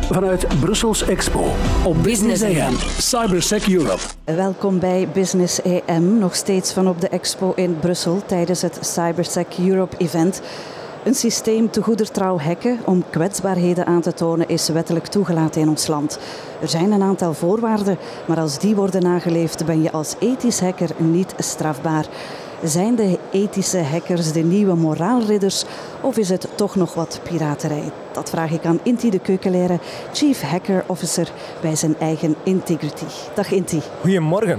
vanuit Brussels Expo op Business AM, Cybersec Europe. Welkom bij Business AM, nog steeds van op de Expo in Brussel tijdens het Cybersec Europe event. Een systeem te goedertrouw hacken om kwetsbaarheden aan te tonen is wettelijk toegelaten in ons land. Er zijn een aantal voorwaarden, maar als die worden nageleefd ben je als ethisch hacker niet strafbaar. Zijn de ethische hackers de nieuwe moraalridders of is het toch nog wat piraterij? Dat vraag ik aan Inti de Keukenleren, Chief Hacker Officer bij zijn eigen Integrity. Dag Inti. Goedemorgen.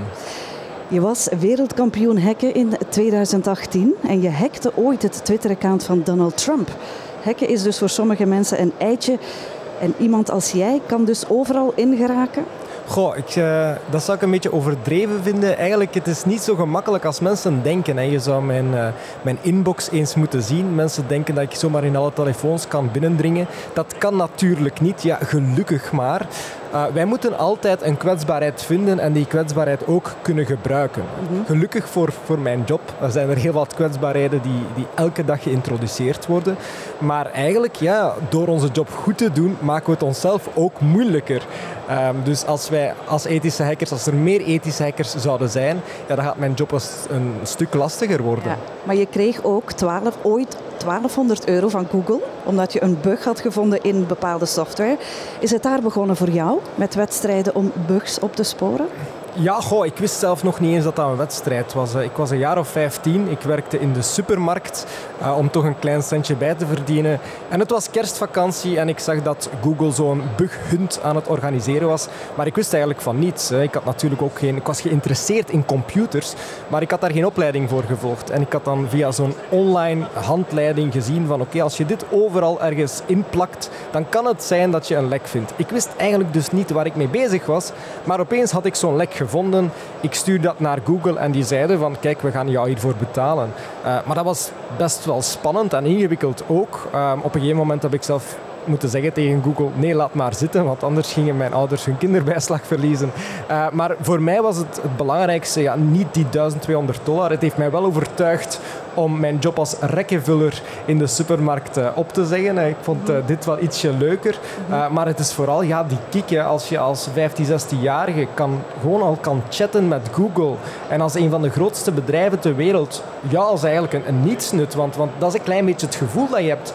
Je was wereldkampioen hacken in 2018 en je hackte ooit het Twitter-account van Donald Trump. Hacken is dus voor sommige mensen een eitje en iemand als jij kan dus overal ingeraken? Goh, dat zou ik een beetje overdreven vinden. Eigenlijk, het is niet zo gemakkelijk als mensen denken. Hè. Je zou mijn inbox eens moeten zien. Mensen denken dat ik zomaar in alle telefoons kan binnendringen. Dat kan natuurlijk niet. Ja, gelukkig maar. Wij moeten altijd een kwetsbaarheid vinden en die kwetsbaarheid ook kunnen gebruiken. Gelukkig voor mijn job zijn er heel wat kwetsbaarheden die elke dag geïntroduceerd worden. Maar eigenlijk, ja, door onze job goed te doen, maken we het onszelf ook moeilijker. Dus als wij als ethische hackers, als er meer ethische hackers zouden zijn, ja, dan gaat mijn job een stuk lastiger worden. Ja, maar je kreeg ook ooit €1200 van Google, omdat je een bug had gevonden in bepaalde software. Is het daar begonnen voor jou, met wedstrijden om bugs op te sporen? Ja, ik wist zelf nog niet eens dat dat een wedstrijd was. Ik was een jaar of 15. Ik werkte in de supermarkt om toch een klein centje bij te verdienen. En het was kerstvakantie en ik zag dat Google zo'n bughunt aan het organiseren was. Maar ik wist eigenlijk van niets. Ik had natuurlijk ook ik was geïnteresseerd in computers, maar ik had daar geen opleiding voor gevolgd. En ik had dan via zo'n online handleiding gezien van oké, als je dit overal ergens inplakt, dan kan het zijn dat je een lek vindt. Ik wist eigenlijk dus niet waar ik mee bezig was, maar opeens had ik zo'n lek gevonden. Ik stuurde dat naar Google en die zeiden van kijk, we gaan jou hiervoor betalen. Maar dat was best wel spannend en ingewikkeld ook. Op een gegeven moment heb ik zelf moeten zeggen tegen Google, nee, laat maar zitten, want anders gingen mijn ouders hun kinderbijslag verliezen. Maar voor mij was het belangrijkste, niet die $1200. Het heeft mij wel overtuigd om mijn job als rekkenvuller in de supermarkt op te zeggen. Ik vond dit wel ietsje leuker. Maar het is vooral die kick. Als je als 15, 16-jarige gewoon al kan chatten met Google en als een van de grootste bedrijven ter wereld, als eigenlijk een nietsnut. Want dat is een klein beetje het gevoel dat je hebt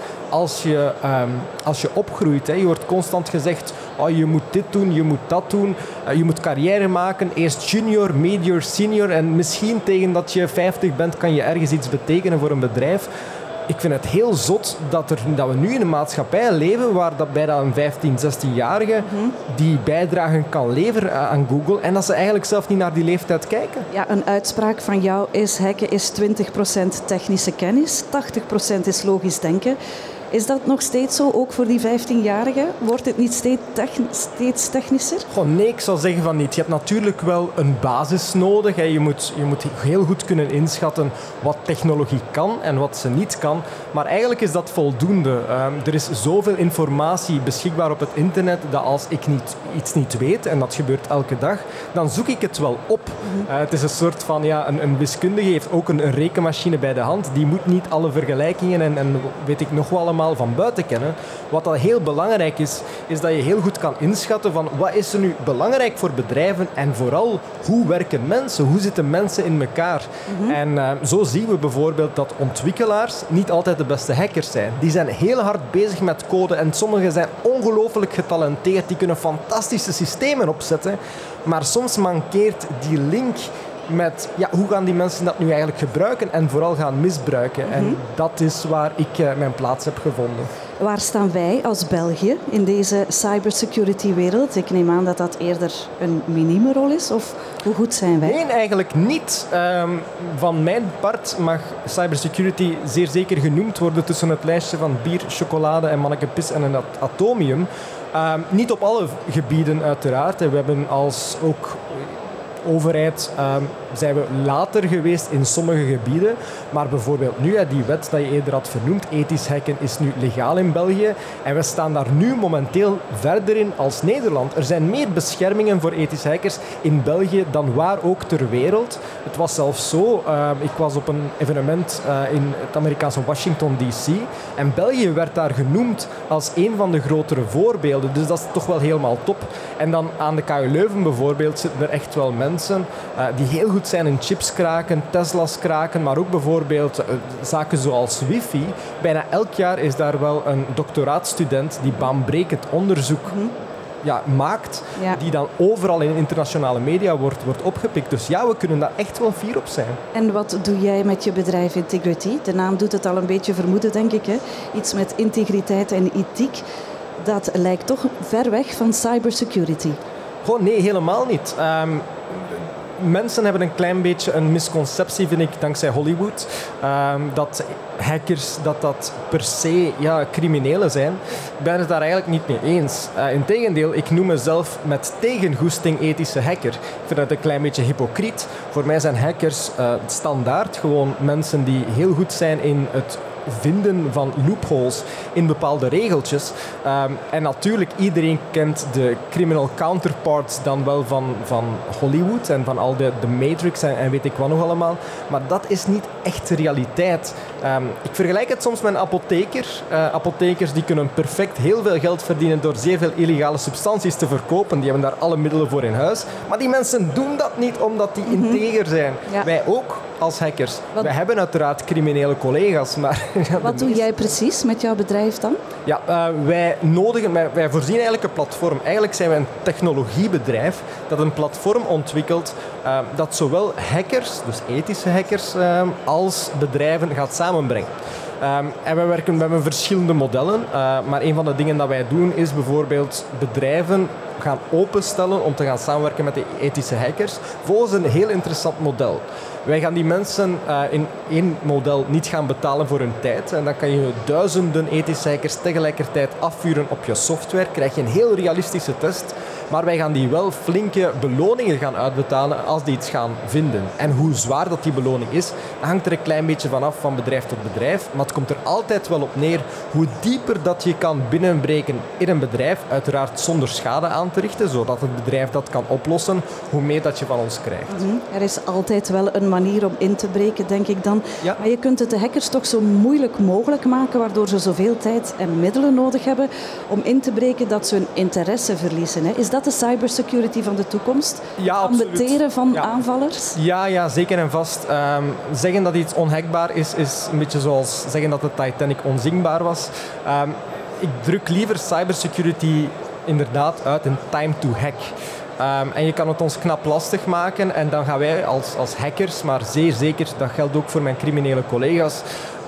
als je opgroeit. Je wordt constant gezegd, je moet dit doen, je moet dat doen. Je moet carrière maken. Eerst junior, medior, senior. En misschien tegen dat je 50 bent, kan je ergens iets betekenen voor een bedrijf. Ik vind het heel zot dat we nu in een maatschappij leven waar dat bijna een 15, 16-jarige die bijdragen kan leveren aan Google en dat ze eigenlijk zelf niet naar die leeftijd kijken. Ja, een uitspraak van jou is hacken is 20% technische kennis, 80% is logisch denken. Is dat nog steeds zo, ook voor die 15-jarigen? Wordt het niet steeds technischer? Nee, ik zou zeggen van niet. Je hebt natuurlijk wel een basis nodig. Je moet heel goed kunnen inschatten wat technologie kan en wat ze niet kan. Maar eigenlijk is dat voldoende. Er is zoveel informatie beschikbaar op het internet dat als ik iets niet weet, en dat gebeurt elke dag, dan zoek ik het wel op. Het is een soort van, een wiskundige heeft ook een rekenmachine bij de hand. Die moet niet alle vergelijkingen en weet ik nog wel allemaal van buiten kennen. Wat dat heel belangrijk is dat je heel goed kan inschatten van wat is er nu belangrijk voor bedrijven en vooral hoe werken mensen, hoe zitten mensen in elkaar. En zo zien we bijvoorbeeld dat ontwikkelaars niet altijd de beste hackers zijn. Die zijn heel hard bezig met code en sommigen zijn ongelooflijk getalenteerd, die kunnen fantastische systemen opzetten, maar soms mankeert die link met hoe gaan die mensen dat nu eigenlijk gebruiken en vooral gaan misbruiken. En dat is waar ik mijn plaats heb gevonden. Waar staan wij als België in deze cybersecurity-wereld? Ik neem aan dat dat eerder een minieme rol is, of hoe goed zijn wij? Nee, eigenlijk niet. Van mijn part mag cybersecurity zeer zeker genoemd worden tussen het lijstje van bier, chocolade en mannekepis en een atomium. Niet op alle gebieden uiteraard. We hebben als ook overheid zijn we later geweest in sommige gebieden. Maar bijvoorbeeld nu, die wet dat je eerder had vernoemd, ethisch hacken, is nu legaal in België. En we staan daar nu momenteel verder in als Nederland. Er zijn meer beschermingen voor ethisch hackers in België dan waar ook ter wereld. Het was zelfs zo, ik was op een evenement in het Amerikaanse Washington D.C. en België werd daar genoemd als een van de grotere voorbeelden. Dus dat is toch wel helemaal top. En dan aan de KU Leuven bijvoorbeeld zitten er echt wel mensen die heel goed zijn in chips kraken, Tesla's kraken, maar ook bijvoorbeeld zaken zoals wifi. Bijna elk jaar is daar wel een doctoraatstudent die baanbrekend onderzoek maakt, die dan overal in internationale media wordt opgepikt. Dus ja, we kunnen daar echt wel fier op zijn. En wat doe jij met je bedrijf Integrity? De naam doet het al een beetje vermoeden, denk ik. Hè? Iets met integriteit en ethiek. Dat lijkt toch ver weg van cybersecurity. Gewoon nee, helemaal niet. Mensen hebben een klein beetje een misconceptie, vind ik, dankzij Hollywood. Dat hackers dat per se criminelen zijn. Ik ben het daar eigenlijk niet mee eens. Integendeel, ik noem mezelf met tegengoesting ethische hacker. Ik vind dat een klein beetje hypocriet. Voor mij zijn hackers standaard gewoon mensen die heel goed zijn in het vinden van loopholes in bepaalde regeltjes. En natuurlijk, iedereen kent de criminal counterparts dan wel van Hollywood en van al de Matrix en weet ik wat nog allemaal. Maar dat is niet echt de realiteit. Ik vergelijk het soms met een apotheker. Apothekers die kunnen perfect heel veel geld verdienen door zeer veel illegale substanties te verkopen. Die hebben daar alle middelen voor in huis. Maar die mensen doen dat niet omdat die integer zijn. Ja. Wij ook als hackers. Wij hebben uiteraard criminele collega's, maar... Wat doe jij precies met jouw bedrijf dan? Ja, wij voorzien eigenlijk een platform. Eigenlijk zijn wij een technologiebedrijf dat een platform ontwikkelt dat zowel hackers, dus ethische hackers, als bedrijven gaat samenbrengen. En we hebben verschillende modellen, maar een van de dingen dat wij doen is bijvoorbeeld bedrijven gaan openstellen om te gaan samenwerken met de ethische hackers volgens een heel interessant model. Wij gaan die mensen in één model niet gaan betalen voor hun tijd. En dan kan je duizenden ethische hackers tegelijkertijd afvuren op je software. Krijg je een heel realistische test. Maar wij gaan die wel flinke beloningen gaan uitbetalen als die iets gaan vinden. En hoe zwaar dat die beloning is, hangt er een klein beetje vanaf van bedrijf tot bedrijf. Maar het komt er altijd wel op neer hoe dieper dat je kan binnenbreken in een bedrijf, uiteraard zonder schade aan te richten, zodat het bedrijf dat kan oplossen, hoe meer dat je van ons krijgt. Er is altijd wel een manier om in te breken, denk ik dan. Ja. Maar je kunt het de hackers toch zo moeilijk mogelijk maken, waardoor ze zoveel tijd en middelen nodig hebben om in te breken dat ze hun interesse verliezen. Hè? Is dat de cybersecurity van de toekomst? Ja, absoluut. Ambeteren van aanvallers? Ja, zeker en vast. Zeggen dat iets onhackbaar is een beetje zoals zeggen dat de Titanic onzinkbaar was. Ik druk liever cybersecurity inderdaad uit in time to hack. En je kan het ons knap lastig maken en dan gaan wij als hackers, maar zeer zeker, dat geldt ook voor mijn criminele collega's,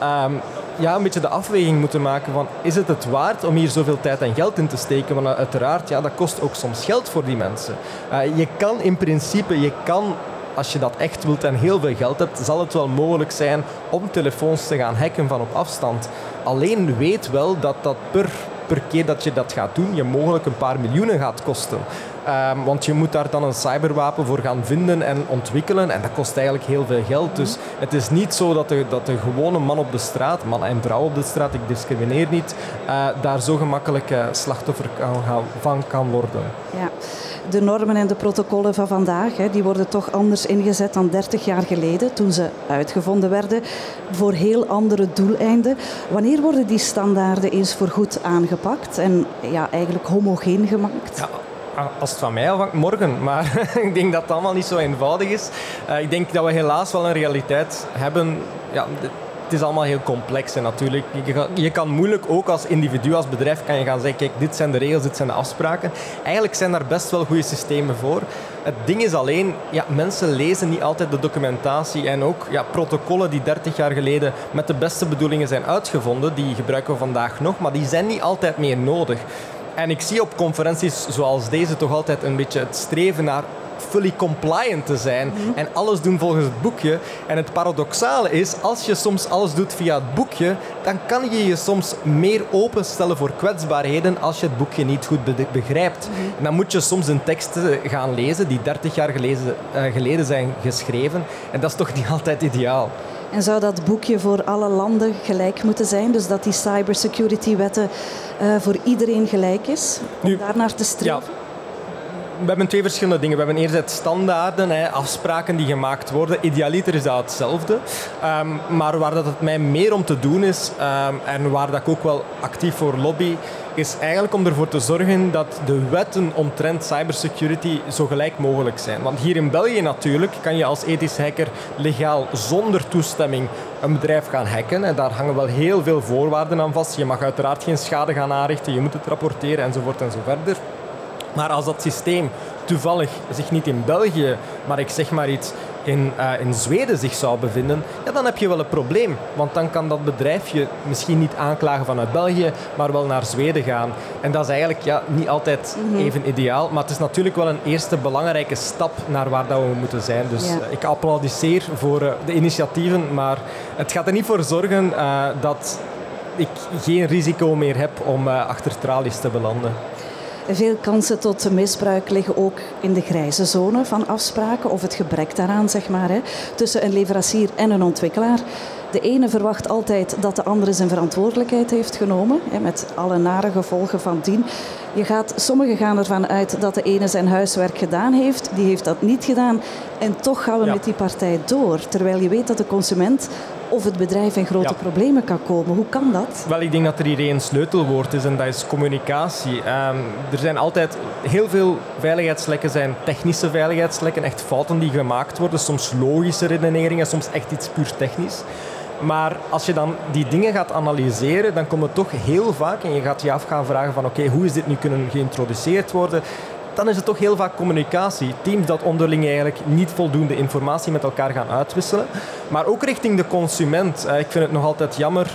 een beetje de afweging moeten maken van is het waard om hier zoveel tijd en geld in te steken? Want uiteraard, dat kost ook soms geld voor die mensen. Je kan in principe, als je dat echt wilt en heel veel geld hebt, zal het wel mogelijk zijn om telefoons te gaan hacken van op afstand. Alleen weet wel dat per keer dat je dat gaat doen, je mogelijk een paar miljoenen gaat kosten. Want je moet daar dan een cyberwapen voor gaan vinden en ontwikkelen en dat kost eigenlijk heel veel geld. Dus het is niet zo dat de gewone man op de straat, man en vrouw op de straat, ik discrimineer niet, daar zo gemakkelijk slachtoffer van kan worden. Ja. De normen en de protocollen van vandaag, die worden toch anders ingezet dan 30 jaar geleden, toen ze uitgevonden werden, voor heel andere doeleinden. Wanneer worden die standaarden eens voorgoed aangepakt en eigenlijk homogeen gemaakt? Ja. Als het van mij afhangt, morgen. Maar ik denk dat het allemaal niet zo eenvoudig is. Ik denk dat we helaas wel een realiteit hebben. Ja, het is allemaal heel complex en natuurlijk. Je kan moeilijk ook als individu, als bedrijf, kan je gaan zeggen, kijk, dit zijn de regels, dit zijn de afspraken. Eigenlijk zijn daar best wel goede systemen voor. Het ding is alleen, mensen lezen niet altijd de documentatie en ook protocollen die 30 jaar geleden met de beste bedoelingen zijn uitgevonden, die gebruiken we vandaag nog, maar die zijn niet altijd meer nodig. En ik zie op conferenties zoals deze toch altijd een beetje het streven naar fully compliant te zijn en alles doen volgens het boekje. En het paradoxale is, als je soms alles doet via het boekje, dan kan je je soms meer openstellen voor kwetsbaarheden als je het boekje niet goed begrijpt. En dan moet je soms een tekst gaan lezen die 30 jaar geleden zijn geschreven. En dat is toch niet altijd ideaal. En zou dat boekje voor alle landen gelijk moeten zijn? Dus dat die cybersecurity-wetten voor iedereen gelijk is? Om daarnaar te streven? Ja. We hebben twee verschillende dingen. We hebben enerzijds standaarden, afspraken die gemaakt worden. Idealiter is dat hetzelfde. Maar waar dat het mij meer om te doen is, en waar dat ik ook wel actief voor lobby, is eigenlijk om ervoor te zorgen dat de wetten omtrent cybersecurity zo gelijk mogelijk zijn. Want hier in België natuurlijk kan je als ethisch hacker legaal zonder toestemming een bedrijf gaan hacken. En daar hangen wel heel veel voorwaarden aan vast. Je mag uiteraard geen schade gaan aanrichten, je moet het rapporteren enzovoort en zo verder. Maar als dat systeem toevallig zich niet in België, maar ik zeg maar iets, in Zweden zich zou bevinden, ja, dan heb je wel een probleem. Want dan kan dat bedrijf je misschien niet aanklagen vanuit België, maar wel naar Zweden gaan. En dat is eigenlijk niet altijd even ideaal. Maar het is natuurlijk wel een eerste belangrijke stap naar waar dat we moeten zijn. Dus ik applaudisseer voor de initiatieven, maar het gaat er niet voor zorgen dat ik geen risico meer heb om achter tralies te belanden. Veel kansen tot misbruik liggen ook in de grijze zone van afspraken of het gebrek daaraan, zeg maar, tussen een leverancier en een ontwikkelaar. De ene verwacht altijd dat de andere zijn verantwoordelijkheid heeft genomen, met alle nare gevolgen van dien. Sommigen gaan ervan uit dat de ene zijn huiswerk gedaan heeft, die heeft dat niet gedaan. En toch gaan we met die partij door, terwijl je weet dat de consument of het bedrijf in grote problemen kan komen. Hoe kan dat? Wel, ik denk dat er hier één sleutelwoord is en dat is communicatie. Er zijn altijd heel veel veiligheidslekken, zijn technische veiligheidslekken, echt fouten die gemaakt worden, soms logische redeneringen, soms echt iets puur technisch. Maar als je dan die dingen gaat analyseren, dan komt het toch heel vaak, en je gaat je af gaan vragen van oké, hoe is dit nu kunnen geïntroduceerd worden? Dan is het toch heel vaak communicatie. Teams dat onderling eigenlijk niet voldoende informatie met elkaar gaan uitwisselen. Maar ook richting de consument. Ik vind het nog altijd jammer.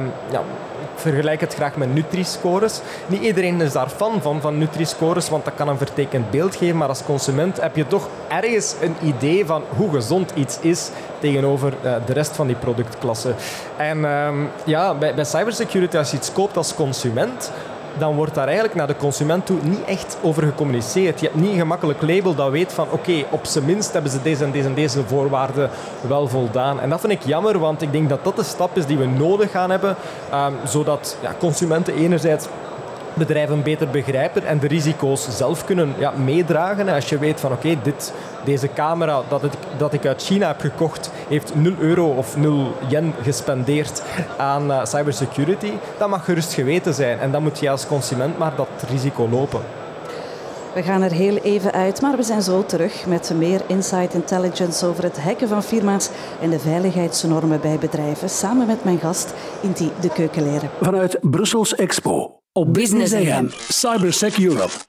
Ik vergelijk het graag met Nutri-scores. Niet iedereen is daar fan van Nutri-scores, want dat kan een vertekend beeld geven. Maar als consument heb je toch ergens een idee van hoe gezond iets is tegenover de rest van die productklasse. En bij cybersecurity, als je iets koopt als consument, dan wordt daar eigenlijk naar de consument toe niet echt over gecommuniceerd. Je hebt niet een gemakkelijk label dat weet van oké, op zijn minst hebben ze deze en deze en deze voorwaarden wel voldaan. En dat vind ik jammer, want ik denk dat dat de stap is die we nodig gaan hebben, zodat consumenten enerzijds bedrijven beter begrijpen en de risico's zelf kunnen meedragen. Als je weet van oké, deze camera dat ik uit China heb gekocht, heeft €0 of 0 yen gespendeerd aan cybersecurity, dat mag gerust geweten zijn. En dan moet je als consument maar dat risico lopen. We gaan er heel even uit, maar we zijn zo terug met meer Inside Intelligence over het hacken van firma's en de veiligheidsnormen bij bedrijven, samen met mijn gast Inti de Keukenleren. Vanuit Brussels Expo op Business AM, Cybersec Europe.